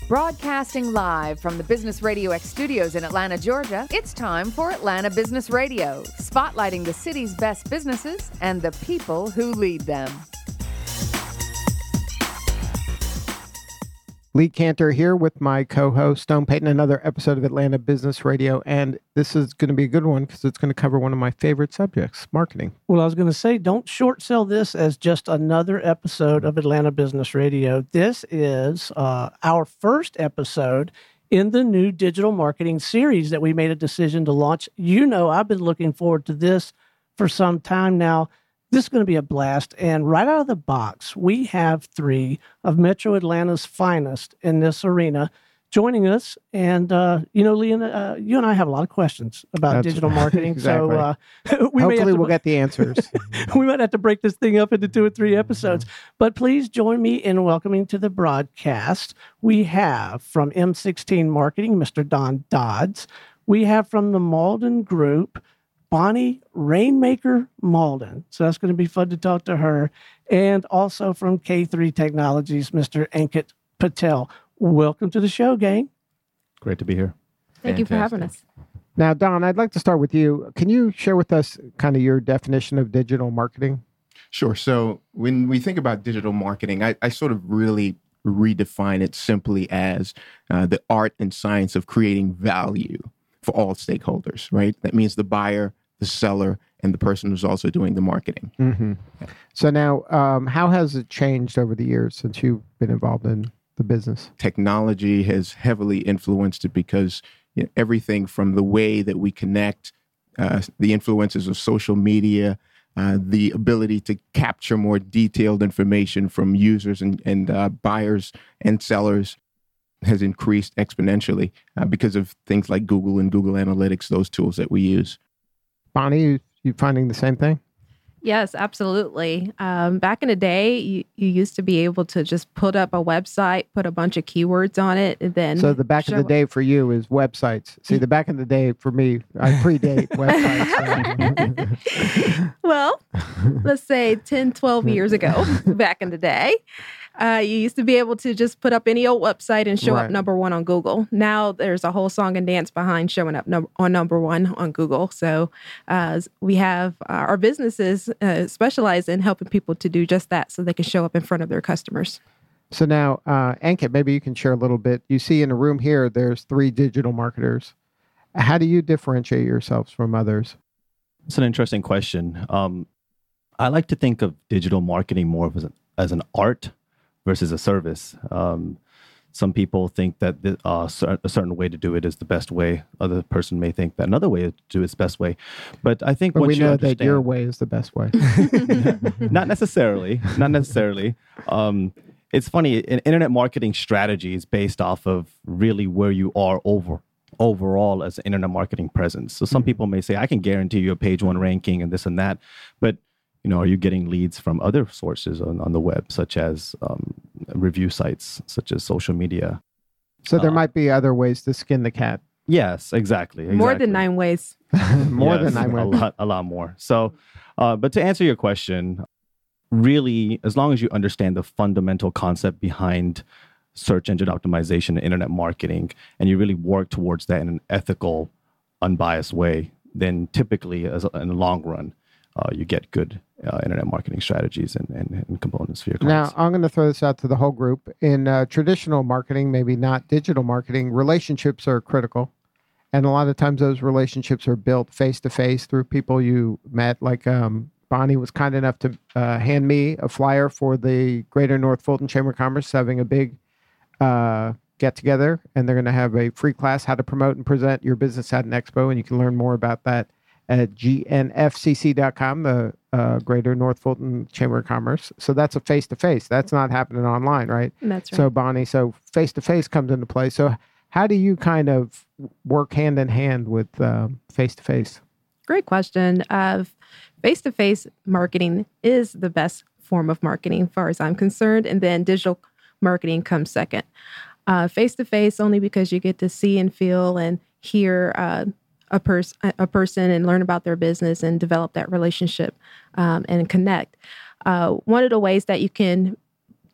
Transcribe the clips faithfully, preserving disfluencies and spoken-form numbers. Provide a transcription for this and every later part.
Broadcasting live from the Business Radio X studios in Atlanta, Georgia, it's time for Atlanta Business Radio, spotlighting the city's best businesses and the people who lead them. Lee Cantor here with my co-host, Stone Payton, another episode of Atlanta Business Radio. And this is going to be a good one because it's going to cover one of my favorite subjects, marketing. Well, I was going to say, don't short sell this as just another episode of Atlanta Business Radio. This is uh, our first episode in the new digital marketing series that we made a decision to launch. You know, I've been looking forward to this for some time now. This is going to be a blast. And right out of the box, we have three of Metro Atlanta's finest in this arena joining us. And, uh, you know, Lee, uh, you and I have a lot of questions about That's digital marketing. exactly. So uh, we Hopefully may have to, we'll get the answers. we might have to break this thing up into two or three episodes. But please join me in welcoming to the broadcast. We have from M sixteen Marketing, Mister Don Dodds. We have from the Malden Group, Bonnie Rainmaker Malden. So that's going to be fun to talk to her. And also from K three Technologies, Mister Ankit Patel. Welcome to the show, gang. Great to be here. Thank Fantastic. you for having us. Now, Don, I'd like to start with you. Can you share with us kind of your definition of digital marketing? Sure. So when we think about digital marketing, I, I sort of really redefine it simply as uh, the art and science of creating value for all stakeholders, right? That means the buyer, the seller, and the person who's also doing the marketing. Mm-hmm. So now, um, how has it changed over the years since you've been involved in the business? Technology has heavily influenced it because you know, everything from the way that we connect, uh, the influences of social media, uh, the ability to capture more detailed information from users and, and uh, buyers and sellers has increased exponentially uh, because of things like Google and Google Analytics, those tools that we use. Bonnie, you, you finding the same thing? Yes, absolutely. Um, back in the day, you, you used to be able to just put up a website, put a bunch of keywords on it, and then So the back of the day for you is websites. See, the back of the day for me, I predate websites. So. Well, let's say ten, twelve years ago, back in the day. Uh, you used to be able to just put up any old website and show Right. up number one on Google. Now there's a whole song and dance behind showing up num- on number one on Google. So uh, we have uh, our businesses uh, specialize in helping people to do just that so they can show up in front of their customers. So now, uh, Ankit, maybe you can share a little bit. You see in a room here, there's three digital marketers. How do you differentiate yourselves from others? It's an interesting question. Um, I like to think of digital marketing more as an, as an art versus a service. Um, some people think that the, uh, a certain way to do it is the best way. Other person may think that another way to do it is the best way. But I think But once we you know understand, that your way is the best way. not necessarily, not necessarily. Um, it's funny. In internet marketing strategy is based off of really where you are over overall as an internet marketing presence. So some Mm-hmm. people may say, I can guarantee you a page one ranking and this and that, but you know, are you getting leads from other sources on, on the web, such as um, review sites, such as social media? So there Uh, might be other ways to skin the cat. Yes, exactly. More exactly. than nine ways. More Yes, than I a went. lot, a lot more. So, uh, but to answer your question, really, as long as you understand the fundamental concept behind search engine optimization and internet marketing, and you really work towards that in an ethical, unbiased way, then typically, as a, in the long run, uh, you get good uh, internet marketing strategies and, and, and components for your clients. Now, I'm going to throw this out to the whole group. In uh, traditional marketing, maybe not digital marketing, relationships are critical. And a lot of times those relationships are built face-to-face through people you met. Like um, Bonnie was kind enough to uh, hand me a flyer for the Greater North Fulton Chamber of Commerce having a big uh, get-together. And they're going to have a free class, how to promote and present your business at an expo. And you can learn more about that at G N F C C dot com, the uh, Greater North Fulton Chamber of Commerce. So that's a face-to-face. That's not happening online, right? That's right. So Bonnie, so face-to-face comes into play. So how do you kind of work hand in hand with um, face-to-face? Great question. Uh, face-to-face marketing is the best form of marketing as far as I'm concerned. And then digital marketing comes second. Uh, face-to-face only because you get to see and feel and hear uh, a person a person and learn about their business and develop that relationship um, and connect. Uh, one of the ways that you can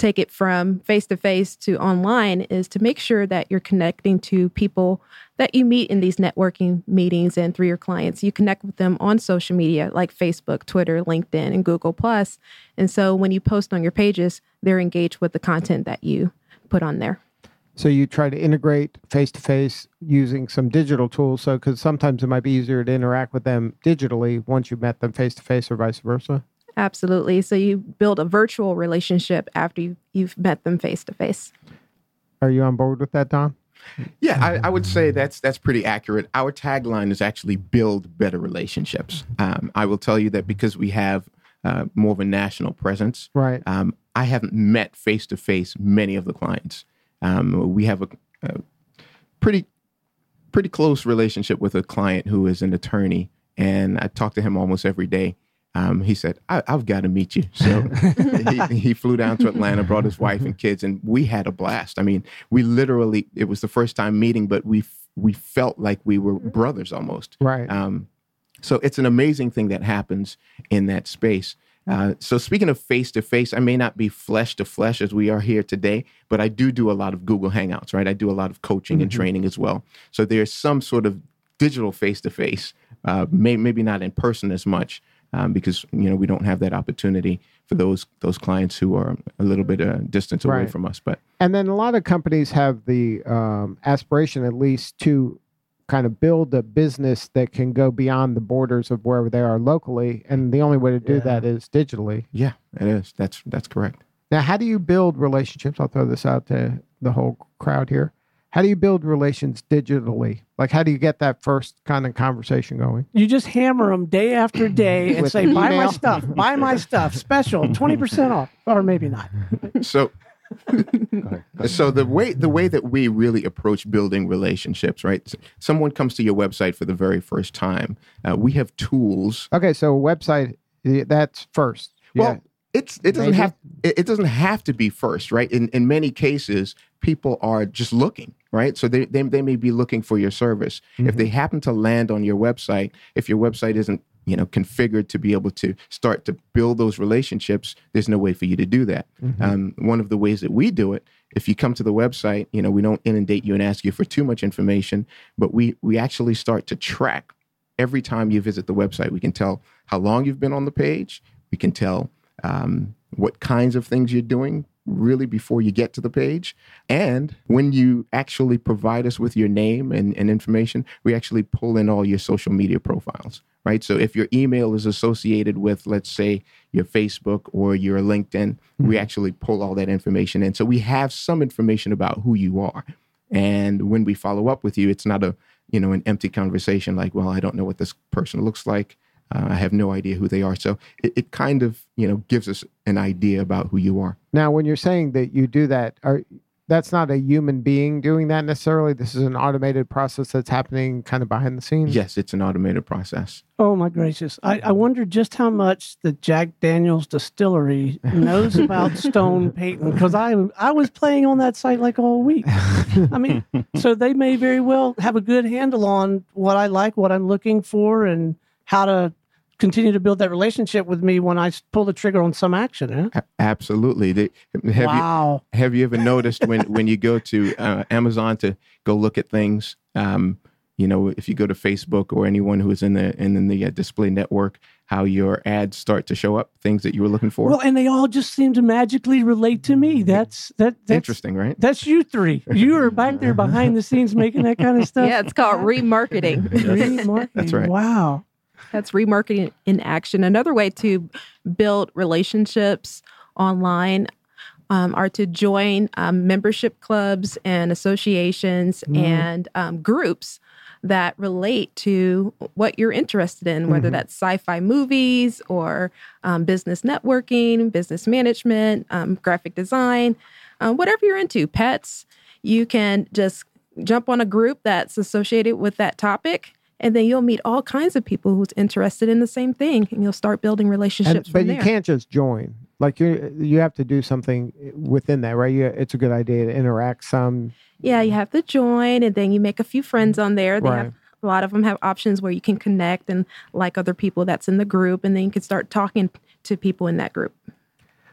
take it from face-to-face to online is to make sure that you're connecting to people that you meet in these networking meetings and through your clients. You connect with them on social media like Facebook, Twitter, LinkedIn, and Google Plus. And so when you post on your pages, they're engaged with the content that you put on there. So you try to integrate face-to-face using some digital tools. So because sometimes it might be easier to interact with them digitally once you've met them face-to-face or vice versa. Absolutely. So you build a virtual relationship after you, you've met them face-to-face. Are you on board with that, Don? Yeah, I, I would say that's that's pretty accurate. Our tagline is actually build better relationships. Um, I will tell you that because we have uh, more of a national presence, Right. um, I haven't met face-to-face many of the clients. Um, we have a, a pretty pretty close relationship with a client who is an attorney, and I talk to him almost every day. Um, he said, I, I've got to meet you. So he, he flew down to Atlanta, brought his wife and kids, and we had a blast. I mean, we literally, it was the first time meeting, but we we felt like we were brothers almost. Right. Um, so it's an amazing thing that happens in that space. Uh, so speaking of face-to-face, I may not be flesh-to-flesh as we are here today, but I do do a lot of Google Hangouts, right? I do a lot of coaching mm-hmm. and training as well. So there's some sort of digital face-to-face, uh, may, maybe not in person as much, Um, because, you know, we don't have that opportunity for those those clients who are a little bit uh, distance away Right. from us. But And then a lot of companies have the um, aspiration, at least, to kind of build a business that can go beyond the borders of wherever they are locally. And the only way to do Yeah. that is digitally. yeah, it is. That's that's correct. Now, how do you build relationships? I'll throw this out to the whole crowd here. How do you build relations digitally? Like, how do you get that first kind of conversation going? You just hammer them day after day and With say, buy my email? stuff, buy my stuff, special, twenty percent off, or maybe not. So, so the way the way that we really approach building relationships, right? Someone comes to your website for the very first time. Uh, we have tools. Okay, so a website, eh, that's first. Well, it's it doesn't Maybe. have it, it doesn't have to be first, right? In in many cases, people are just looking, right? So they they, they may be looking for your service. Mm-hmm. If they happen to land on your website, if your website isn't, you know, configured to be able to start to build those relationships, there's no way for you to do that. Mm-hmm. Um, one of the ways that we do it, if you come to the website, you know, we don't inundate you and ask you for too much information, but we we actually start to track every time you visit the website. We can tell how long you've been on the page. We can tell um, what kinds of things you're doing really before you get to the page. And when you actually provide us with your name and, and information, we actually pull in all your social media profiles, right? So if your email is associated with, let's say, your Facebook or your LinkedIn, mm-hmm. we actually pull all that information in. So we have some information about who you are. And when we follow up with you, it's not a, you know, an empty conversation like, well, I don't know what this person looks like. Uh, I have no idea who they are. So it, it kind of, you know, gives us an idea about who you are. Now, when you're saying that you do that, are that's not a human being doing that necessarily? This is an automated process that's happening kind of behind the scenes? Yes, it's an automated process. Oh, my gracious. I, I wonder just how much the Jack Daniels distillery knows about Stone Payton, because I, I was playing on that site like all week. I mean, so they may very well have a good handle on what I like, what I'm looking for, and how to continue to build that relationship with me when I pull the trigger on some action. Eh? A- absolutely. They, have wow. You, have you ever noticed when, when you go to uh, Amazon to go look at things, um, you know, if you go to Facebook or anyone who is in the in the uh, display network, how your ads start to show up, things that you were looking for? Well, and they all just seem to magically relate to me. That's that. That's interesting, right? That's you three. You are back there behind the scenes making that kind of stuff. Yeah, it's called remarketing. Remarketing. That's right. Wow. That's remarketing in action. Another way to build relationships online um, are to join um, membership clubs and associations mm. and um, groups that relate to what you're interested in, whether mm-hmm. that's sci-fi movies or um, business networking, business management, um, graphic design, uh, whatever you're into, pets. You can just jump on a group that's associated with that topic. And then you'll meet all kinds of people who's interested in the same thing, and you'll start building relationships. And, but from you there. can't just join. Like you, you have to do something within that, right? You, it's a good idea to interact some. Yeah, you have to join, and then you make a few friends on there. They Right. have a lot of them have options where you can connect and like other people that's in the group, and then you can start talking to people in that group.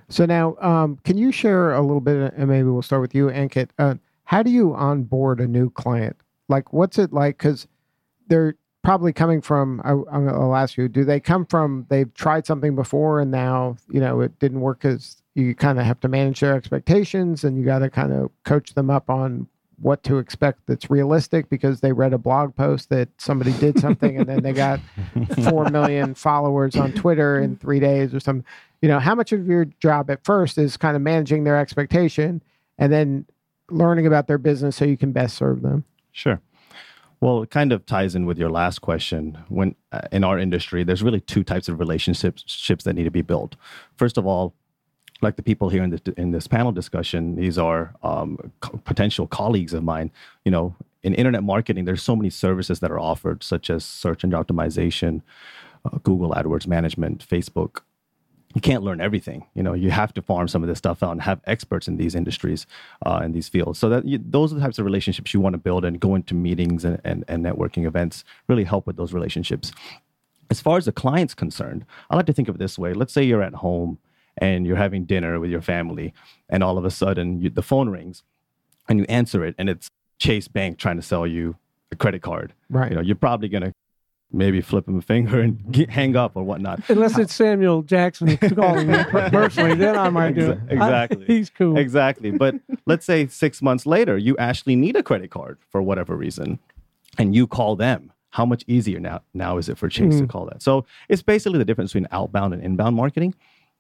So now, um, can you share a little bit, and maybe we'll start with you, Ankit. Uh, how do you onboard a new client? Like, what's it like? Because they're probably coming from, I, I'll ask you, do they come from, they've tried something before and now, you know, it didn't work because you kind of have to manage their expectations and you got to kind of coach them up on what to expect that's realistic because they read a blog post that somebody did something and then they got four million followers on Twitter in three days or something. You know, how much of your job at first is kind of managing their expectation and then learning about their business so you can best serve them? Sure. Well, it kind of ties in with your last question. When uh, in our industry, there's really two types of relationships that need to be built. First of all, like the people here in, the, in this panel discussion, these are um, co- potential colleagues of mine. You know, in internet marketing, there's so many services that are offered, such as search engine optimization, uh, Google AdWords management, Facebook. You can't learn everything. You know, you have to farm some of this stuff out and have experts in these industries, uh, in these fields. So that you, those are the types of relationships you want to build and go into meetings and, and, and networking events, really help with those relationships. As far as the client's concerned, I like to think of it this way. Let's say you're at home and you're having dinner with your family and all of a sudden you, the phone rings and you answer it and it's Chase Bank trying to sell you a credit card. Right. You know, you're probably going to maybe flip him a finger and get, hang up or whatnot. Unless it's Samuel Jackson calling me personally, then I might do it. Exactly. I, he's cool. Exactly. But let's say six months later, you actually need a credit card for whatever reason, and you call them. How much easier now, now is it for Chase mm. to call that? So it's basically the difference between outbound and inbound marketing.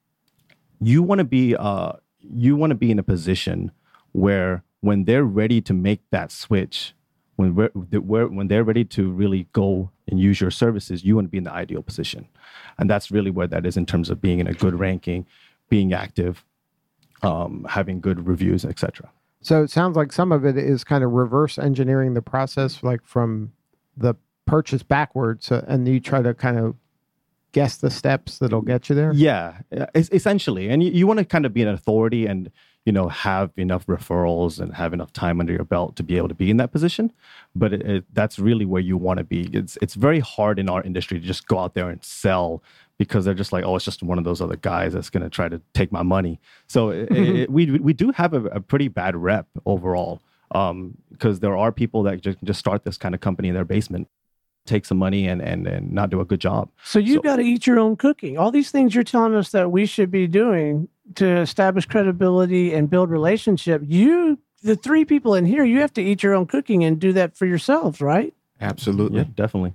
You want to be uh, you want to be in a position where when they're ready to make that switch, when we're, we're, when they're ready to really go and use your services, you want to be in the ideal position. And that's really where that is in terms of being in a good ranking, being active, um, having good reviews, et cetera. So it sounds like some of it is kind of reverse engineering the process, like from the purchase backwards, uh, and you try to kind of guess the steps that'll get you there? Yeah, it's essentially. And you, you want to kind of be an authority and, you know, have enough referrals and have enough time under your belt to be able to be in that position. But it, it, that's really where you want to be. It's it's very hard in our industry to just go out there and sell because they're just like, oh, it's just one of those other guys that's going to try to take my money. So it, it, we we do have a, a pretty bad rep overall um, because there are people that just, just start this kind of company in their basement, take some money and, and, and not do a good job. So you've so, got to eat your own cooking. All these things you're telling us that we should be doing to establish credibility and build relationship, you, the three people in here, you have to eat your own cooking and do that for yourselves, right? Absolutely. Yeah, definitely.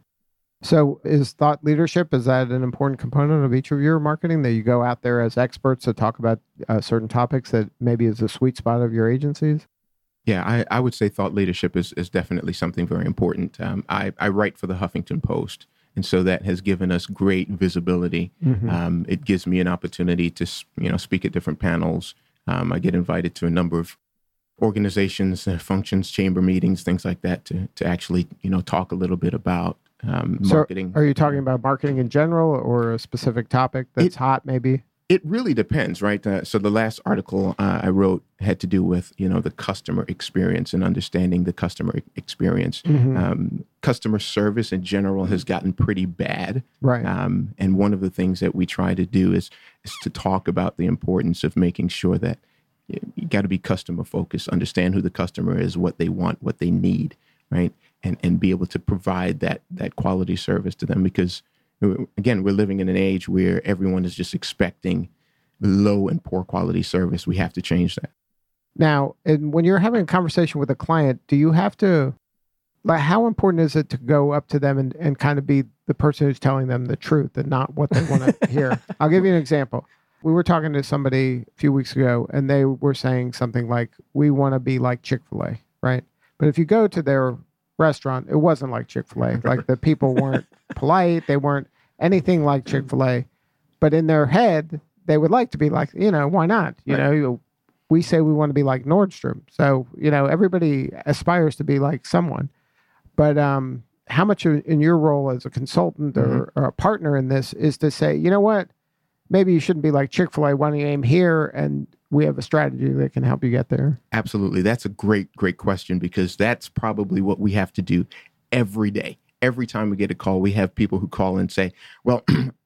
So is thought leadership, is that an important component of each of your marketing, that you go out there as experts to talk about uh, certain topics that maybe is a sweet spot of your agencies? Yeah, I, I would say thought leadership is, is definitely something very important. Um, I, I write for the Huffington Post, and so that has given us great visibility. Mm-hmm. Um, it gives me an opportunity to, you know, speak at different panels. Um, I get invited to a number of organizations, uh, functions, chamber meetings, things like that, to to actually, you know, talk a little bit about um, marketing. So are you talking about marketing in general or a specific topic that's it, hot, maybe? It really depends, right? Uh, so the last article uh, I wrote had to do with, you know, the customer experience and understanding the customer experience. Mm-hmm. Um, customer service in general has gotten pretty bad. Right. Um, and one of the things that we try to do is, is to talk about the importance of making sure that you, you got to be customer focused, understand who the customer is, what they want, what they need, right? And and be able to provide that that quality service to them, because again, we're living in an age where everyone is just expecting low and poor quality service. We have to change that. Now, and when you're having a conversation with a client, do you have to, like, how important is it to go up to them and, and kind of be the person who's telling them the truth and not what they want to hear? I'll give you an example. We were talking to somebody a few weeks ago, and they were saying something like, we want to be like Chick-fil-A, right? But if you go to their restaurant, it wasn't like Chick-fil-A. Like, the people weren't polite. They weren't anything like Chick-fil-A. But in their head, they would like to be like, you know, why not? You right. know, we say we want to be like Nordstrom. So, you know, everybody aspires to be like someone. But um, how much in your role as a consultant mm-hmm. or, or a partner in this is to say, you know what, maybe you shouldn't be like Chick-fil-A. Why don't you aim here? And we have a strategy that can help you get there. Absolutely. That's a great, great question, because that's probably what we have to do every day. Every time we get a call, we have people who call and say, well, I,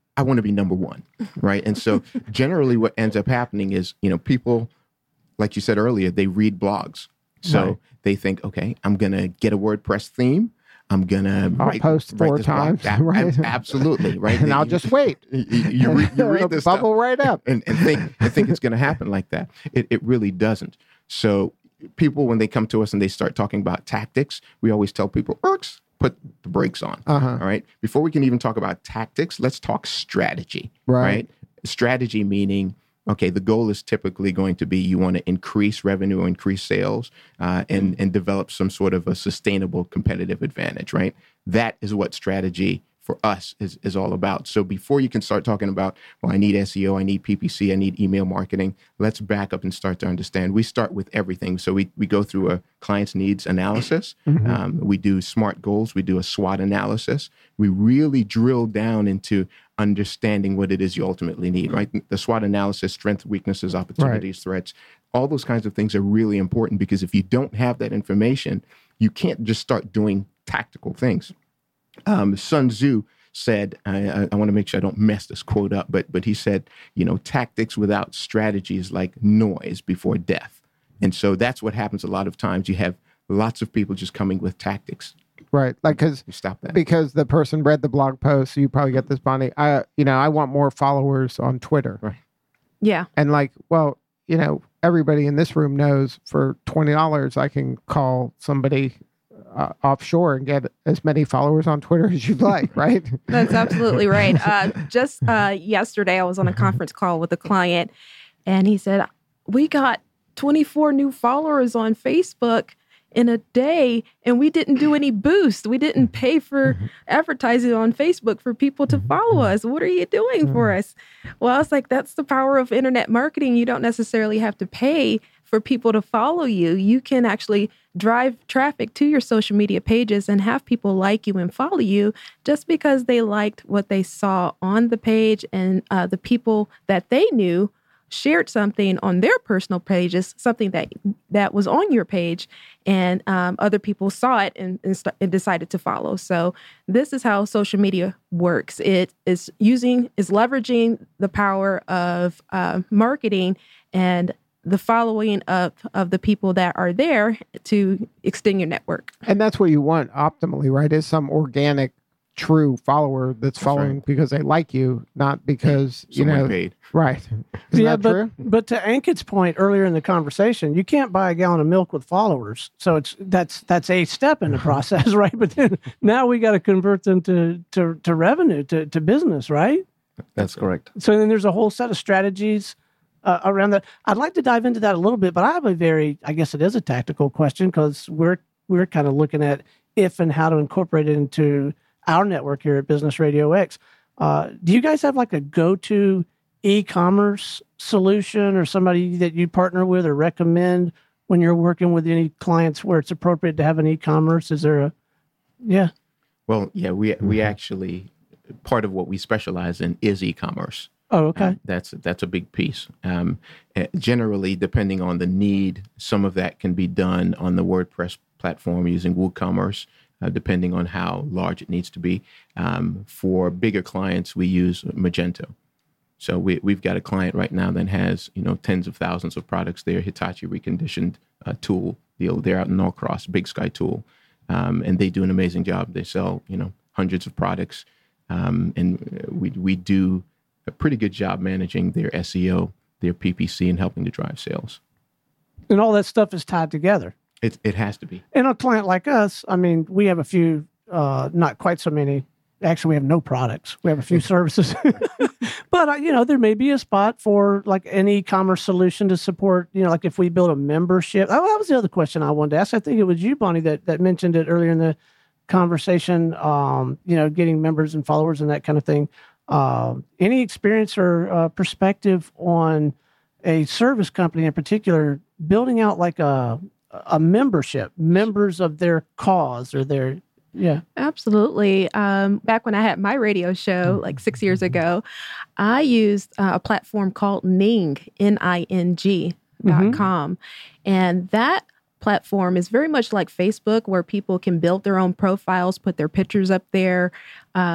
I want to be number one, right? And so generally what ends up happening is, you know, people, like you said earlier, they read blogs. So Right. they think, okay, I'm going to get a WordPress theme. I'm going to I'll write, post write four this blog. times, Ab- right? Absolutely, right? And I'll You- just wait. You, you read, you read this Bubble stuff right up. and, and think and think it's going to happen like that. It, it really doesn't. So people, when they come to us and they start talking about tactics, we always tell people, "Erks, put the brakes on." Uh-huh. All right. Before we can even talk about tactics, let's talk strategy. Right. Right. Strategy meaning, okay, the goal is typically going to be you want to increase revenue, increase sales, uh, and and develop some sort of a sustainable competitive advantage. Right. That is what strategy for us is, is all about. So before you can start talking about, well, I need S E O, I need P P C, I need email marketing, let's back up and start to understand. We start with everything. So we, we go through a client's needs analysis. Mm-hmm. Um, we do SMART goals. We do a SWOT analysis. We really drill down into understanding what it is you ultimately need, right? The SWOT analysis, strengths, weaknesses, opportunities, threats, all those kinds of things are really important because if you don't have that information, you can't just start doing tactical things. Um, Sun Tzu said, I, I, I want to make sure I don't mess this quote up, but but he said, you know, tactics without strategy is like noise before death. And so that's what happens a lot of times. You have lots of people just coming with tactics. Right. Like, because You stop that. because the person read the blog post, so you probably get this, Bonnie. I, you know, I want more followers on Twitter. Right. Yeah. And like, well, you know, everybody in this room knows for twenty dollars, I can call somebody uh, offshore and get as many followers on Twitter as you'd like, right? That's absolutely right. Uh, just uh, yesterday, I was on a conference call with a client, and he said, "We got twenty-four new followers on Facebook in a day, and we didn't do any boost. We didn't pay for advertising on Facebook for people to follow us. What are you doing for us?" Well, I was like, that's the power of internet marketing. You don't necessarily have to pay for people to follow you. You can actually drive traffic to your social media pages and have people like you and follow you just because they liked what they saw on the page, and uh, the people that they knew shared something on their personal pages, something that that was on your page, and um, other people saw it and, and, st- and decided to follow. So this is how social media works. It is using, is leveraging the power of uh, marketing and the following of, of the people that are there to extend your network. And that's what you want optimally, right? Is some organic, true follower that's That's following right. because they like you, not because, you Someone know, paid. right. Isn't yeah, that but true? but to Ankit's point earlier in the conversation, you can't buy a gallon of milk with followers. So it's that's that's a step in the process, right? But then now we got to convert them to to to revenue, to to business, right? That's correct. So then there's a whole set of strategies uh, around that. I'd like to dive into that a little bit, but I have a very, I guess it is a tactical question because we're we're kind of looking at if and how to incorporate it into our network here at Business Radio X. Uh, do you guys have like a go-to e-commerce solution or somebody that you partner with or recommend when you're working with any clients where it's appropriate to have an e-commerce? Is there a, yeah. Well, yeah, we we actually, part of what we specialize in is e-commerce. Oh, okay. Uh, that's that's a big piece. Um, uh, generally, depending on the need, some of that can be done on the WordPress platform using WooCommerce, uh, depending on how large it needs to be. Um, for bigger clients, we use Magento. So we we've got a client right now that has you know tens of thousands of products there. Hitachi reconditioned uh, tool. You know, they're out in Norcross, Big Sky Tool, um, and they do an amazing job. They sell you know hundreds of products, um, and we we do a pretty good job managing their S E O, their P P C, and helping to drive sales. And all that stuff is tied together. It it has to be. And a client like us, I mean, we have a few, uh, not quite so many. Actually, we have no products. We have a few services. But, uh, you know, there may be a spot for like an e-commerce solution to support, you know, like if we build a membership. Oh, that was the other question I wanted to ask. I think it was you, Bonnie, that, that mentioned it earlier in the conversation, um, you know, getting members and followers and that kind of thing. Uh, any experience or uh, perspective on a service company in particular building out like a a membership, members of their cause or their, yeah. Absolutely. Um, back when I had my radio show, like six years ago, I used uh, a platform called Ning, N I N G dot com. Mm-hmm. And that platform is very much like Facebook, where people can build their own profiles, put their pictures up there, uh,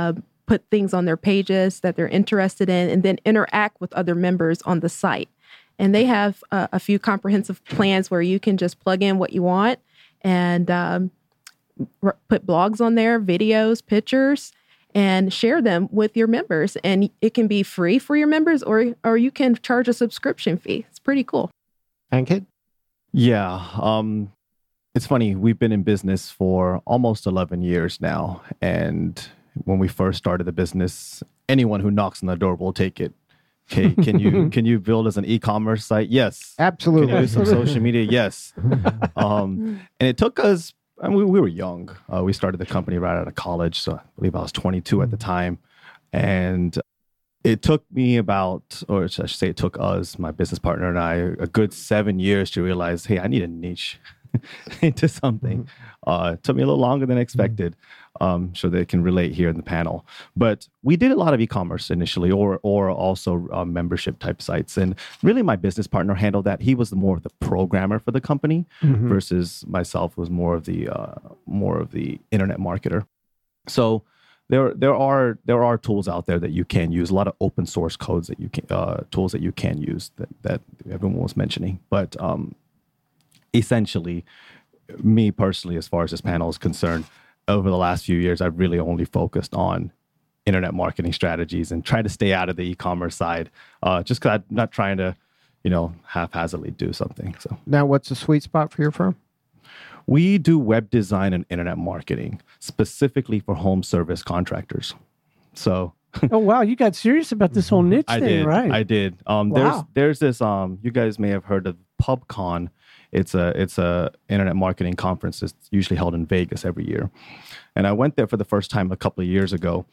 put things on their pages that they're interested in, and then interact with other members on the site. And they have uh, a few comprehensive plans where you can just plug in what you want and um, r- put blogs on there, videos, pictures, and share them with your members. And it can be free for your members, or or you can charge a subscription fee. It's pretty cool. Ankit? Yeah. Um, it's funny. We've been in business for almost eleven years now. And when we first started the business, anyone who knocks on the door will take it. Okay, can you can you build as an e-commerce site? Yes. Absolutely. Can you do some social media? Yes. Um, and it took us, I mean, we, we were young. Uh, we started the company right out of college. So I believe I was twenty-two at the time. And it took me about, or I should say it took us, my business partner and I, a good seven years to realize, hey, I need a niche into something. Uh, it took me a little longer than expected. Um, so they can relate here in the panel. But we did a lot of e-commerce initially, or or also uh, membership type sites. And really my business partner handled that. He was the more of the programmer for the company Mhm. versus myself was more of the uh, more of the internet marketer. So there there are there are tools out there that you can use, a lot of open source codes that you can uh, tools that you can use that, that everyone was mentioning. But um, essentially, me personally, as far as this panel is concerned, over the last few years, I've really only focused on internet marketing strategies and try to stay out of the e-commerce side, uh, just because I'm not trying to, you know, haphazardly do something. So Now, what's the sweet spot for your firm? we do web design and internet marketing specifically for home service contractors. So Oh, wow. You got serious about this whole niche I thing, did, right? I did. Um, Wow. There's there's this. Um, you guys may have heard of PubCon. It's a it's a internet marketing conference that's usually held in Vegas every year, and I went there for the first time a couple of years ago,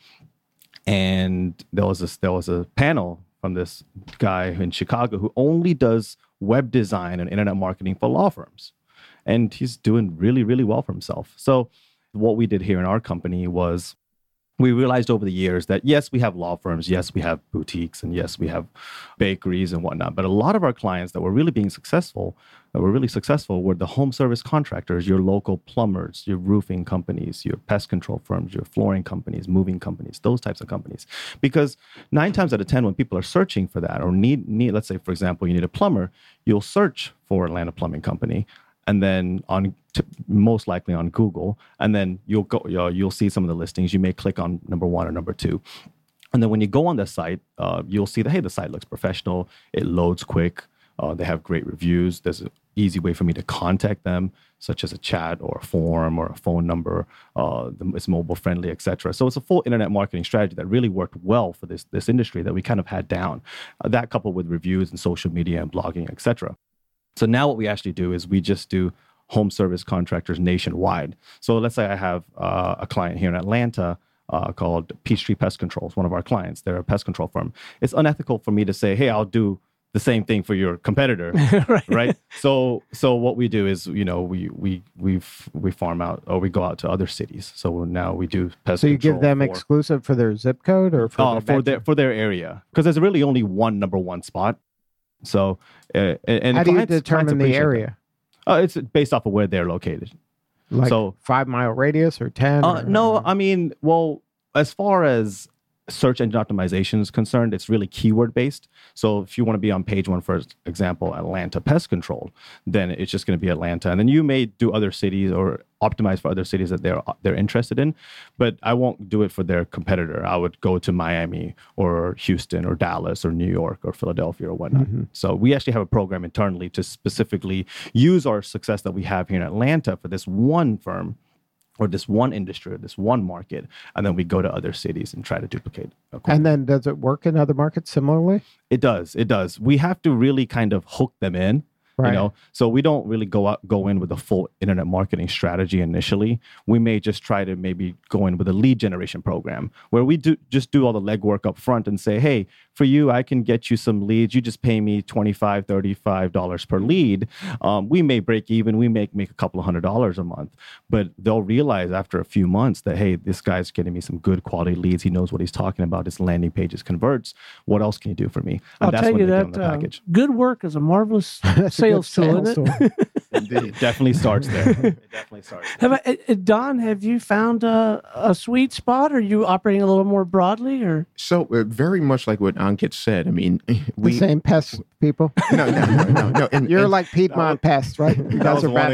and there was this there was a panel from this guy in Chicago who only does web design and internet marketing for law firms, and he's doing really really well for himself. So what we did here in our company was, we realized over the years that yes, we have law firms, yes, we have boutiques, and yes, we have bakeries and whatnot. But a lot of our clients that were really being successful, that were really successful, were the home service contractors, your local plumbers, your roofing companies, your pest control firms, your flooring companies, moving companies, those types of companies. Because nine times out of ten, when people are searching for that or need, need let's say, for example, you need a plumber, you'll search for Atlanta Plumbing Company. And then on t- most likely on Google, and then you'll go, you'll, you'll see some of the listings. You may click on number one or number two, and then when you go on the site, uh, you'll see that hey, the site looks professional. It loads quick. Uh, they have great reviews. There's an easy way for me to contact them, such as a chat or a form or a phone number. Uh, it's mobile friendly, et cetera. So it's a full internet marketing strategy that really worked well for this this industry that we kind of had down. Uh, that coupled with reviews and social media and blogging, et cetera. So now what we actually do is we just do home service contractors nationwide. So let's say I have uh, a client here in Atlanta uh, called Peachtree Pest Control. It's one of our clients. They're a pest control firm. It's unethical for me to say, hey, I'll do the same thing for your competitor, right. right? So so what we do is, you know, we we we we farm out, or we go out to other cities. So now we do pest So you control give them for, exclusive for their zip code or for, uh, their, for their for their area, because there's really only one number one spot. So, uh, and How do you clients- clients determine the appreciate area? that. Uh, it's based off of where they're located. Like So- five mile radius or ten? Uh, or- no, I mean, well, as far as search engine optimization is concerned, it's really keyword based. So if you want to be on page one, for example, Atlanta Pest Control, then it's just going to be Atlanta. And then you may do other cities or optimize for other cities that they're they're interested in. But I won't do it for their competitor. I would go to Miami or Houston or Dallas or New York or Philadelphia or whatnot. Mm-hmm. So we actually have a program internally to specifically use our success that we have here in Atlanta for this one firm, or this one industry, or this one market, and then we go to other cities and try to duplicate. And then does it work in other markets similarly? It does, it does. We have to really kind of hook them in, Right. you know. So we don't really go out, go in with a full internet marketing strategy initially. We may just try to maybe go in with a lead generation program where we do just do all the legwork up front and say, hey, for you, I can get you some leads. You just pay me twenty-five dollars, thirty-five dollars per lead. Um, we may break even. We may make a couple of hundred dollars a month, but they'll realize after a few months that, hey, this guy's getting me some good quality leads. He knows what he's talking about. His landing pages converts. What else can you do for me? And I'll that's tell when you they get that on the uh, package. good work is a marvelous That's a good sales tool, sales isn't it? tool. Indeed. Definitely starts there. It definitely starts there. Have I, uh, Don, have you found a, a sweet spot? Are you operating a little more broadly, or? So uh, very much like what Ankit said. I mean, we the same pest people. no, no, no, no, no. And, You're and like Piedmont pests, right? You That guys was are one bad.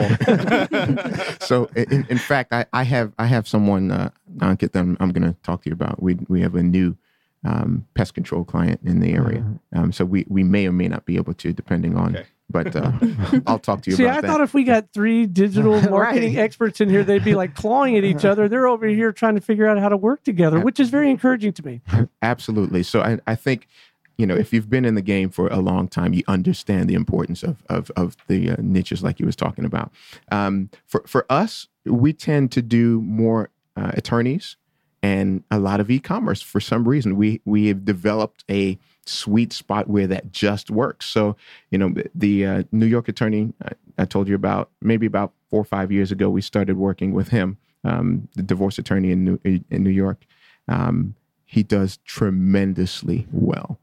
example. so, in, in fact, I, I have I have someone uh, Ankit that I'm, I'm going to talk to you about. We we have a new um, pest control client in the area. Um, so we we may or may not be able to, depending on. Okay. But uh, I'll talk to you See, about I that. thought if we got three digital marketing Right. experts in here, they'd be like clawing at each other. They're over here trying to figure out how to work together, which is very encouraging to me. Absolutely. So I, I think, you know, if you've been in the game for a long time, you understand the importance of of, of the uh, niches like you was talking about. Um, for, for us, we tend to do more uh, attorneys and a lot of e-commerce. For some reason, we we have developed a sweet spot where that just works. So, you know, the uh, New York attorney I, I told you about, maybe about four or five years ago, we started working with him, um, the divorce attorney in New, in New York. Um, he does tremendously well.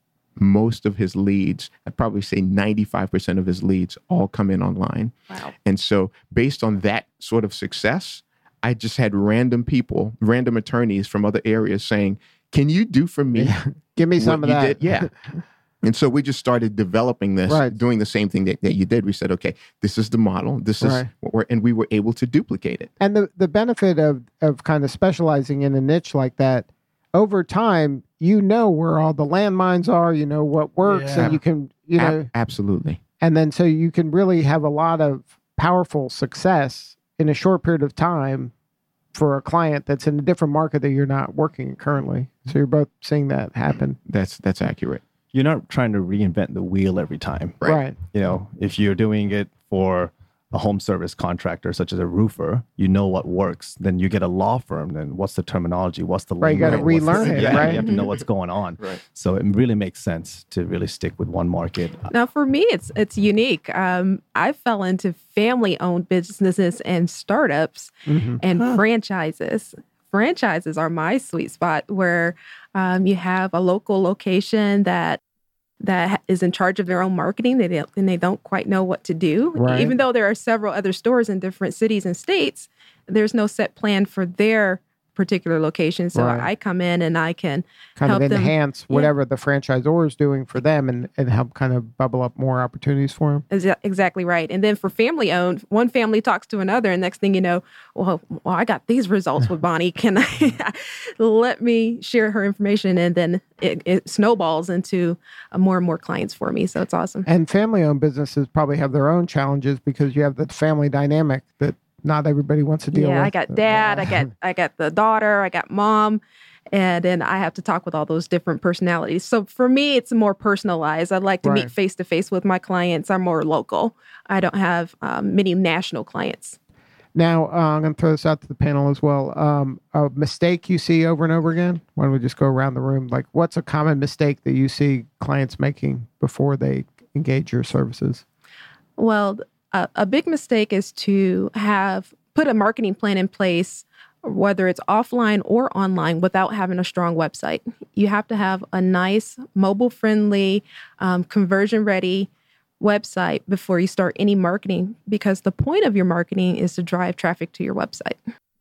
Most of his leads, I'd probably say ninety-five percent of his leads all come in online. Wow. And so based on that sort of success, I just had random people, random attorneys from other areas saying, can you do for me Give me some what of you that. did? Yeah. And so we just started developing this, Right. doing the same thing that, that you did. We said, okay, this is the model. This is Right. what we're, and we were able to duplicate it. And the, the benefit of, of kind of specializing in a niche like that, over time, you know where all the landmines are, you know what works, Yeah. and you can, you know, Ab- absolutely. and then so you can really have a lot of powerful success in a short period of time for a client that's in a different market that you're not working in currently. So you're both seeing that happen. That's, that's accurate. You're not trying to reinvent the wheel every time. Right. Right. You know, if you're doing it for a home service contractor, such as a roofer, you know what works. Then you get a law firm. Then what's the terminology? What's the Right, you gotta lingo? What's the- relearn it, yeah, right? You have to know what's going on. Right. So it really makes sense to really stick with one market. Now, for me, it's it's unique. Um, I fell into family-owned businesses and startups Mhm. and franchises. Franchises are my sweet spot, where um, you have a local location that that is in charge of their own marketing. They don't, and they don't quite know what to do. Right. Even though there are several other stores in different cities and states, there's no set plan for their particular location. So Right. I come in and I can Kind help of them. enhance Yeah. whatever the franchisor is doing for them and, and help kind of bubble up more opportunities for them. Exa- Exactly right. And then for family owned, one family talks to another, and next thing you know, well, well I got these results with Bonnie. Can I let me share her information? And then it, it snowballs into uh, more and more clients for me. So it's awesome. And family-owned businesses probably have their own challenges because you have the family dynamic that not everybody wants to deal Yeah, with. I got dad, I got I got the daughter, I got mom, and then I have to talk with all those different personalities. So for me, it's more personalized. I like to Right. meet face to face with my clients. I'm more local. I don't have um, many national clients. Now, uh, I'm going to throw this out to the panel as well. Um, a mistake you see over and over again? Why don't we just go around the room? Like, what's a common mistake that you see clients making before they engage your services? Well, a, a big mistake is to have put a marketing plan in place, whether it's offline or online, without having a strong website. You have to have a nice, mobile-friendly, um, conversion-ready website before you start any marketing, because the point of your marketing is to drive traffic to your website.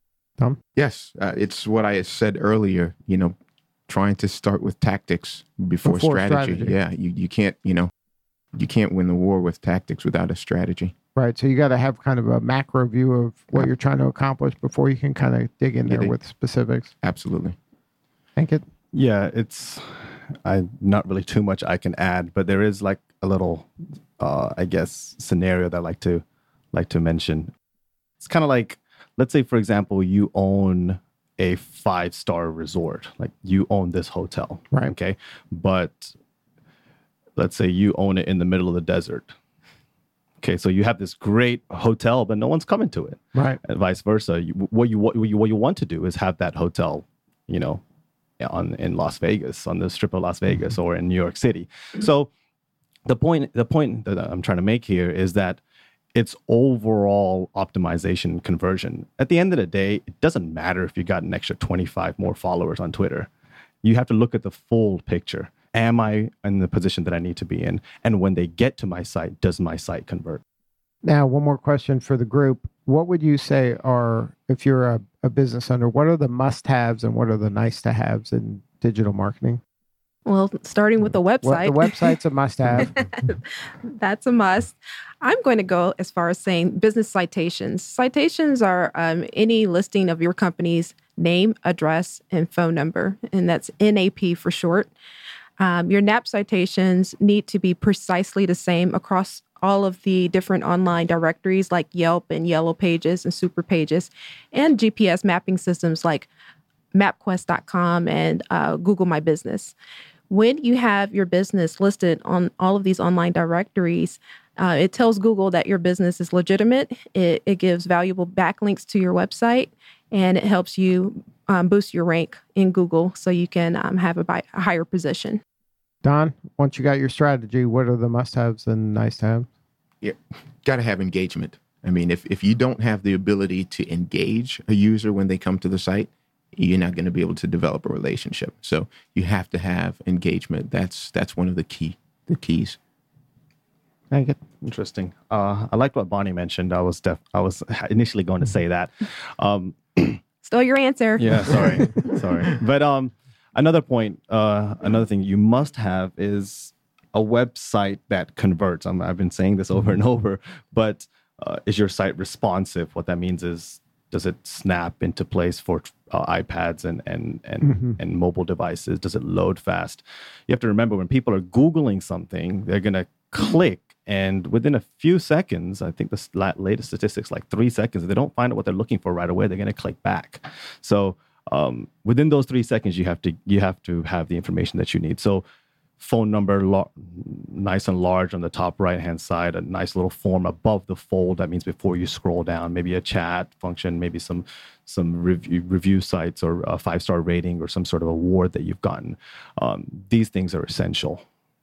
Yes. Uh, it's what I said earlier, you know, trying to start with tactics before, Before strategy. strategy. Yeah. You, you can't, you know, you can't win the war with tactics without a strategy. Right. So you got to have kind of a macro view of what Yeah. you're trying to accomplish before you can kind of dig in Get there it. with specifics. Absolutely. Thank you. Yeah, it's I not really too much I can add, but there is like a little, uh, I guess, scenario that I like to like to mention. It's kind of like, let's say, for example, you own a five star resort, like you own this hotel, Right. Okay, but let's say you own it in the middle of the desert. Okay, so you have this great hotel, but no one's coming to it. Right. And vice versa. You, what you what you what you want to do is have that hotel, you know, on in Las Vegas, on the strip of Las Vegas, or in New York City. So the point the point that I'm trying to make here is that it's overall optimization and conversion. At the end of the day, it doesn't matter if you got an extra twenty-five more followers on Twitter. You have to look at the full picture. Am I in the position that I need to be in? And when they get to my site, does my site convert? Now, one more question for the group. What would you say are, if you're a, a business owner, what are the must-haves and what are the nice-to-haves in digital marketing? Well, starting with the website. What, the website's a must-have. That's a must. I'm going to go as far as saying business citations. Citations are um, any listing of your company's name, address, and phone number, and that's N A P for short. Um, your N A P citations need to be precisely the same across all of the different online directories like Yelp and Yellow Pages and Super Pages, and G P S mapping systems like MapQuest dot com and uh, Google My Business. When you have your business listed on all of these online directories, uh, it tells Google that your business is legitimate. It, it gives valuable backlinks to your website, and it helps you um, boost your rank in Google so you can um, have a, bi- a higher position. Don, once you got your strategy, what are the must-haves and nice-to-haves? Yeah, got to have engagement. I mean, if, if you don't have the ability to engage a user when they come to the site, you're not going to be able to develop a relationship. So you have to have engagement. That's that's one of the key the keys. Thank you. Interesting. Uh, I liked what Bonnie mentioned. I was def- I was initially going to say that. Um, Stole your answer. Yeah, sorry, sorry. But um, another point, uh, another thing you must have is a website that converts. Um, I've been saying this over and over, but uh, is your site responsive? What that means is, does it snap into place for uh, iPads and and and, Mm-hmm. and mobile devices? Does it load fast? You have to remember when people are Googling something, they're going to click, and within a few seconds, I think the st- latest statistics, like three seconds, if they don't find out what they're looking for right away, they're going to click back. So um, within those three seconds, you have to you have to have the information that you need. So phone number, lo- nice and large on the top right-hand side, a nice little form above the fold. That means before you scroll down, maybe a chat function, maybe some some review, review sites or a five-star rating or some sort of award that you've gotten. Um, these things are essential.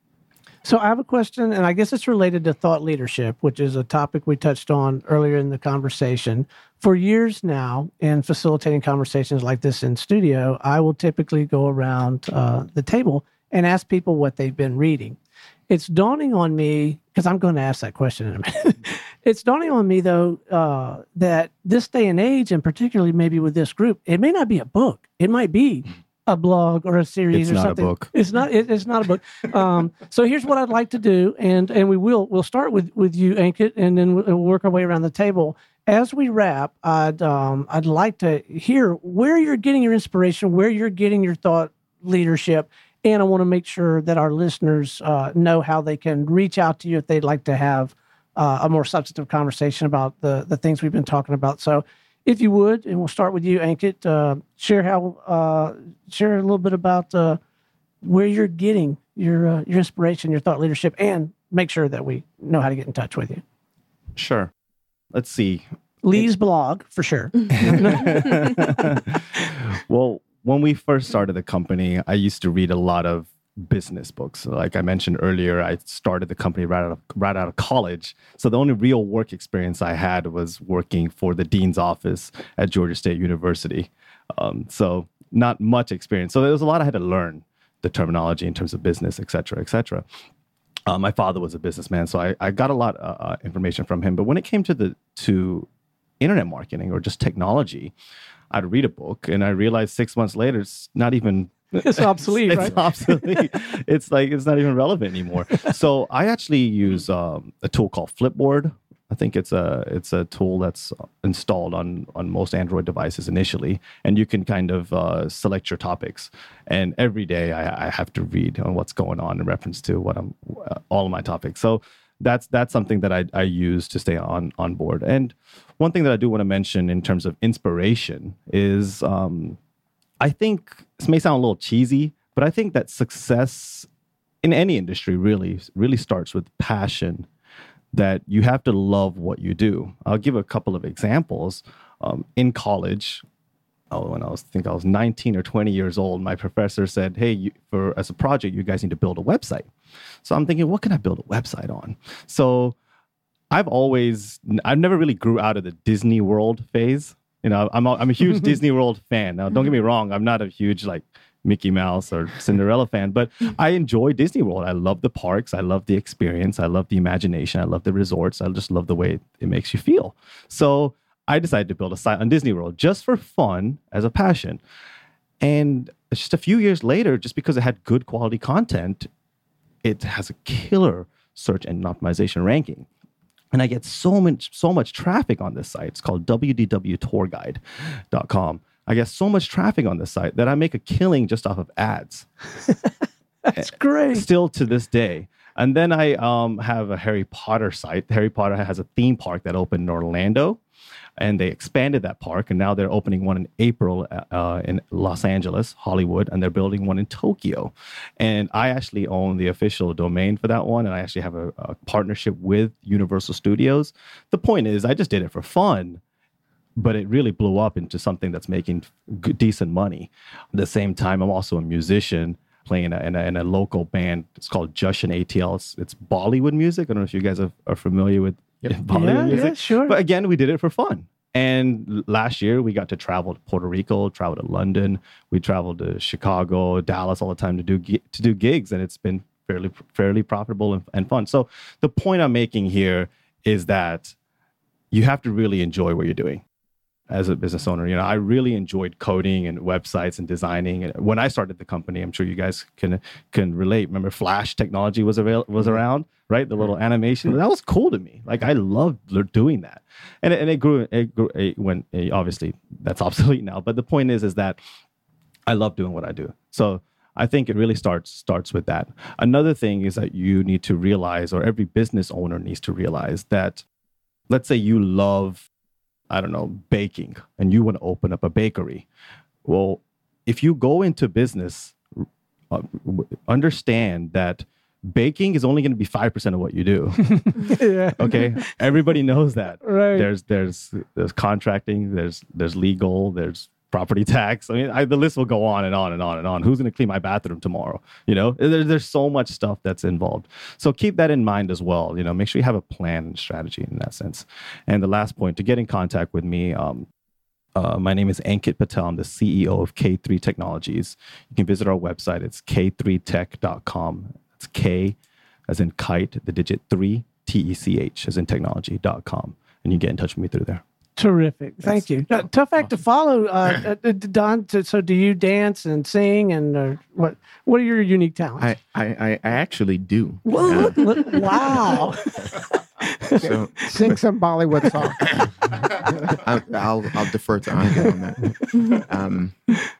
So I have a question, and I guess it's related to thought leadership, which is a topic we touched on earlier in the conversation. For years now, in facilitating conversations like this in studio, I will typically go around uh, the table and ask people what they've been reading. It's dawning on me, because I'm going to ask that question in a minute. It's dawning on me, though, uh, that this day and age, and particularly maybe with this group, it may not be a book. It might be a blog or a series It's or not a something. book. It's not. It, it's not a book. Um, so here's what I'd like to do, and and we will we'll start with with you, Ankit, and then we'll, we'll work our way around the table. As we wrap, I'd um, I'd like to hear where you're getting your inspiration, where you're getting your thought leadership. And I want to make sure that our listeners uh, know how they can reach out to you if they'd like to have uh, a more substantive conversation about the, the things we've been talking about. So if you would, and we'll start with you, Ankit, uh, share how uh, share a little bit about uh, where you're getting your uh, your inspiration, your thought leadership, and make sure that we know how to get in touch with you. Sure. Let's see. Lee's blog, for sure. Well, when we first started the company, I used to read a lot of business books. Like I mentioned earlier, I started the company right out of right out of college. So the only real work experience I had was working for the dean's office at Georgia State University. Um, so not much experience. So there was a lot I had to learn, the terminology in terms of business, et cetera, et cetera. Uh, my father was a businessman, so I, I got a lot of uh, information from him. But when it came to the to internet marketing or just technology, I'd read a book and I realized six months later, it's not even... It's obsolete, it's, right? It's obsolete. It's like, it's not even relevant anymore. So I actually use um, a tool called Flipboard. I think it's a it's a tool that's installed on, on most Android devices initially. And you can kind of uh, select your topics. And every day I, I have to read on what's going on in reference to what I'm, uh, all of my topics. So that's that's something that I, I use to stay on, on board. And one thing that I do want to mention in terms of inspiration is um, I think this may sound a little cheesy, but I think that success in any industry really, really starts with passion, that you have to love what you do. I'll give a couple of examples. Um, in college, oh, when I was I think I was nineteen or twenty years old, my professor said, hey, you, for as a project, you guys need to build a website. So I'm thinking, what can I build a website on? So I've always, I've never really grew out of the Disney World phase. You know, I'm a, I'm a huge Disney World fan. Now, don't get me wrong, I'm not a huge like Mickey Mouse or Cinderella fan, but I enjoy Disney World. I love the parks. I love the experience. I love the imagination. I love the resorts. I just love the way it makes you feel. So I decided to build a site on Disney World just for fun as a passion. And just a few years later, just because it had good quality content, it has a killer search engine optimization ranking. And I get so much, so much traffic on this site. It's called w d w tour guide dot com. I get so much traffic on this site that I make a killing just off of ads. That's great. Still to this day. And then I um, have a Harry Potter site. Harry Potter has a theme park that opened in Orlando, and they expanded that park. And now they're opening one in April uh, in Los Angeles, Hollywood, and they're building one in Tokyo. And I actually own the official domain for that one. And I actually have a, a partnership with Universal Studios. The point is, I just did it for fun, but it really blew up into something that's making good, decent money. At the same time, I'm also a musician playing in a, in a, in a local band. It's called Jushin A T L. It's, it's Bollywood music. I don't know if you guys are, are familiar with Yep. Bollywood Yeah, music. yeah, sure. But again, we did it for fun. And last year, we got to travel to Puerto Rico, travel to London. We traveled to Chicago, Dallas all the time to do to do gigs, and it's been fairly fairly profitable and, and fun. So the point I'm making here is that you have to really enjoy what you're doing as a business owner. You know, I really enjoyed coding and websites and designing. And when I started the company, I'm sure you guys can can relate. Remember, Flash technology was avail- was around, right? The little animation, that was cool to me. Like I loved doing that, and it, and it grew. It grew. It went. It, obviously, that's obsolete now. But the point is, is that I love doing what I do. So I think it really starts starts with that. Another thing is that you need to realize, or every business owner needs to realize that, let's say you love, I don't know, baking, and you want to open up a bakery. Well, if you go into business, uh, understand that baking is only going to be five percent of what you do. Yeah. Okay. Everybody knows that. Right. There's, there's, there's contracting, there's, there's legal, there's property tax. I mean, I, the list will go on and on and on and on. Who's going to clean my bathroom tomorrow? You know, there, there's so much stuff that's involved. So keep that in mind as well. You know, make sure you have a plan and strategy in that sense. And the last point, to get in contact with me, um, uh, my name is Ankit Patel. I'm the C E O of K three Technologies. You can visit our website. It's k three tech dot com. It's K as in kite, the digit three, T E C H as in technology dot com. And you get in touch with me through there. Terrific. Thank you. Uh, tough act to follow. Uh, uh, Don, so, so do you dance and sing, and uh, what What are your unique talents? I, I, I actually do. What? What? Wow. So Sing some Bollywood song. I, I'll I'll defer to Ankit on that. Um,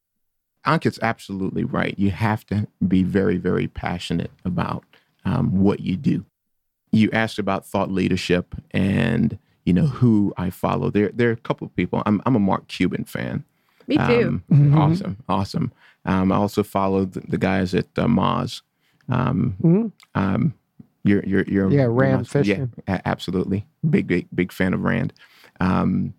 Ankit's absolutely right. You have to be very, very passionate about um, what you do. You asked about thought leadership and, you know, who I follow. There, there are a couple of people. I'm, I'm a Mark Cuban fan. Me too. Um, Mhm. Awesome, awesome. Um, I also follow the, the guys at uh, Moz. Um, Mhm. um, you're, you're, you're, Yeah, you're Rand Moz- Fishkin. Yeah, a- absolutely. Big, big, big fan of Rand. Um,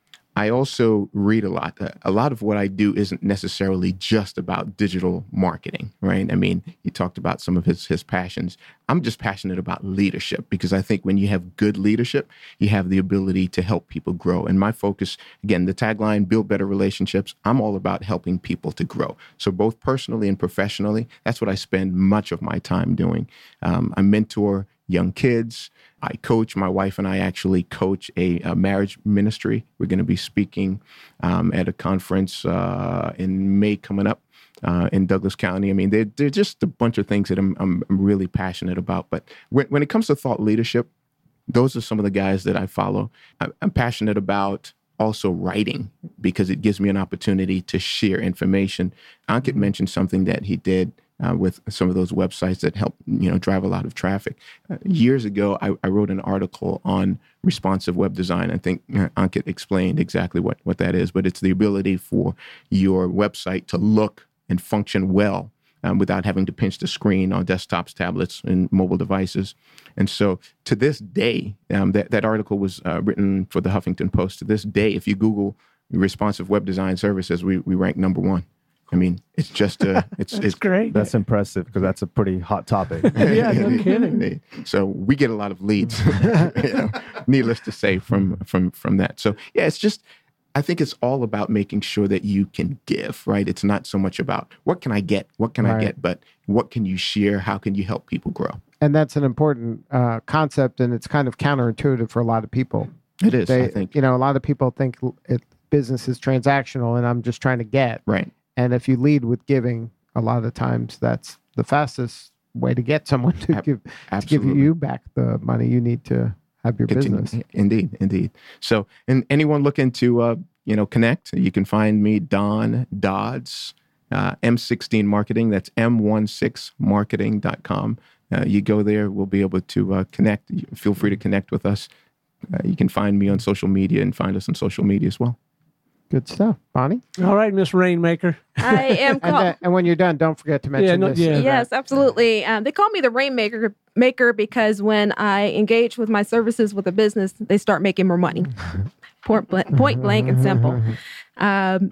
I also read a lot. A lot of what I do isn't necessarily just about digital marketing, right? I mean, he talked about some of his his passions. I'm just passionate about leadership, because I think when you have good leadership, you have the ability to help people grow. And my focus, again, the tagline, build better relationships. I'm all about helping people to grow. So both personally and professionally, that's what I spend much of my time doing. Um, I mentor young kids. I coach. My wife and I actually coach a, a marriage ministry. We're going to be speaking um, at a conference uh, in May coming up uh, in Douglas County. I mean, they're, they're just a bunch of things that I'm, I'm, I'm really passionate about. But when, when it comes to thought leadership, those are some of the guys that I follow. I, I'm passionate about also writing, because it gives me an opportunity to share information. Ankit mentioned something that he did Uh, with some of those websites that help, you know, drive a lot of traffic. Uh, years ago, I, I wrote an article on responsive web design. I think uh, Ankit explained exactly what, what that is, but it's the ability for your website to look and function well um, without having to pinch the screen on desktops, tablets, and mobile devices. And so to this day, um, that, that article was uh, written for the Huffington Post. To this day, if you Google responsive web design services, we, we rank number one. I mean, it's just a, it's, That's it's great. That's impressive, because that's a pretty hot topic. Yeah, no kidding. So we get a lot of leads, you know, needless to say, from from from that. So yeah, it's just I think it's all about making sure that you can give, right? It's not so much about what can I get, what can Right. I get, but what can you share? How can you help people grow? And that's an important uh, concept, and it's kind of counterintuitive for a lot of people. It is, They, I think. you know, a lot of people think it, business is transactional, and I'm just trying to get. Right. And if you lead with giving, a lot of times that's the fastest way to get someone to Ab- give to give absolutely. you back the money you need to have your Continue. business. Indeed, indeed. So, and anyone looking to, uh, you know, connect, you can find me, Don Dodds, uh, M sixteen Marketing. That's M sixteen marketing dot com. Uh, you go there, we'll be able to uh, connect. Feel free to connect with us. Uh, you can find me on social media and find us on social media as well. Good stuff, Bonnie. All right, Miss Rainmaker. I am And, called. then, and when you're done, don't forget to mention no, this. yeah. event. Yes, absolutely. Um, they call me the rainmaker maker because when I engage with my services with a business, they start making more money. Point blank, point blank and simple. Um,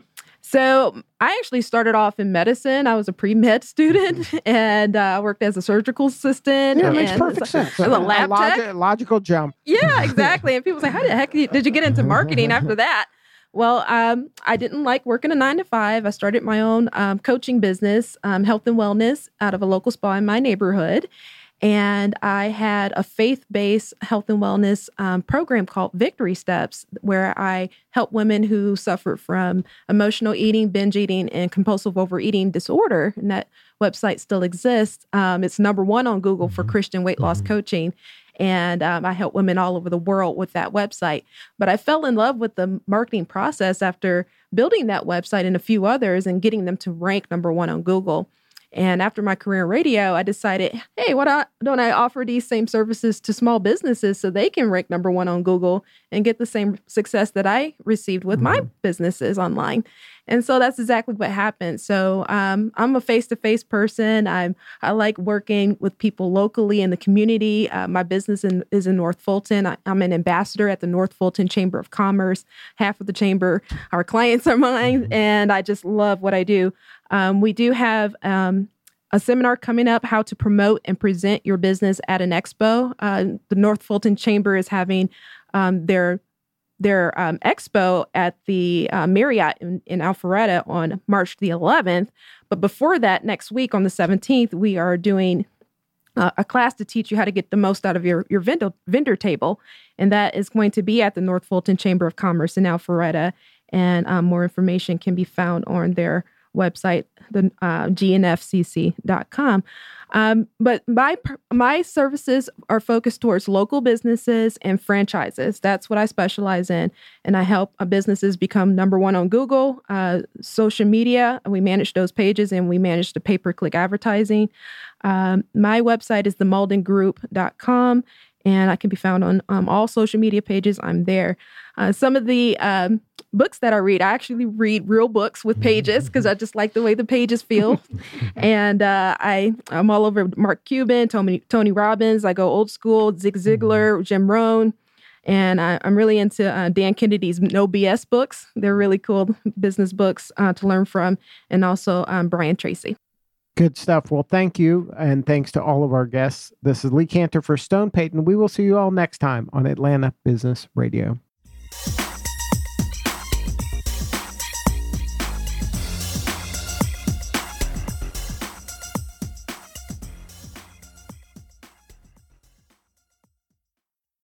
so I actually started off in medicine. I was a pre-med student and uh, I worked as a surgical assistant. Yeah, it makes and perfect as a- sense. as a lab logi- tech. logical jump. Yeah, exactly. And people say, how the heck did you get into marketing after that? Well, um, I didn't like working a nine to five. I started my own um, coaching business, um, health and wellness, out of a local spa in my neighborhood. And I had a faith-based health and wellness um, program called Victory Steps, where I help women who suffer from emotional eating, binge eating, and compulsive overeating disorder. And that website still exists. Um, it's number one on Google for Christian weight loss coaching. And um, I help women all over the world with that website. But I fell in love with the marketing process after building that website and a few others and getting them to rank number one on Google. And after my career in radio, I decided, hey, why don't I offer these same services to small businesses so they can rank number one on Google and get the same success that I received with my businesses online? And so that's exactly what happened. So um, I'm a face-to-face person. I'm I like working with people locally in the community. Uh, my business in, is in North Fulton. I, I'm an ambassador at the North Fulton Chamber of Commerce. Half of the chamber, our clients are mine, and I just love what I do. Um, we do have um, a seminar coming up, how to promote and present your business at an expo. Uh, the North Fulton Chamber is having um, their their um, expo at the uh, Marriott in, in Alpharetta on March the eleventh. But before that, next week on the seventeenth, we are doing uh, a class to teach you how to get the most out of your, your vendor, vendor table. And that is going to be at the North Fulton Chamber of Commerce in Alpharetta. And um, more information can be found on their website, the uh, G N F C C dot com. Um, but my my services are focused towards local businesses and franchises. That's what I specialize in. And I help uh, businesses become number one on Google, uh, social media. We manage those pages and we manage the pay-per-click advertising. Um, my website is the malden group dot com. And I can be found on um, all social media pages. I'm there. Uh, some of the um, books that I read, I actually read real books with pages because I just like the way the pages feel. and uh, I, I'm all over Mark Cuban, Tony, Tony Robbins. I go old school, Zig Ziglar, Jim Rohn. And I, I'm really into uh, Dan Kennedy's No B S books. They're really cool business books uh, to learn from. And also um, Brian Tracy. Good stuff. Well, thank you. And thanks to all of our guests. This is Lee Cantor for Stone Payton. We will see you all next time on Atlanta Business Radio.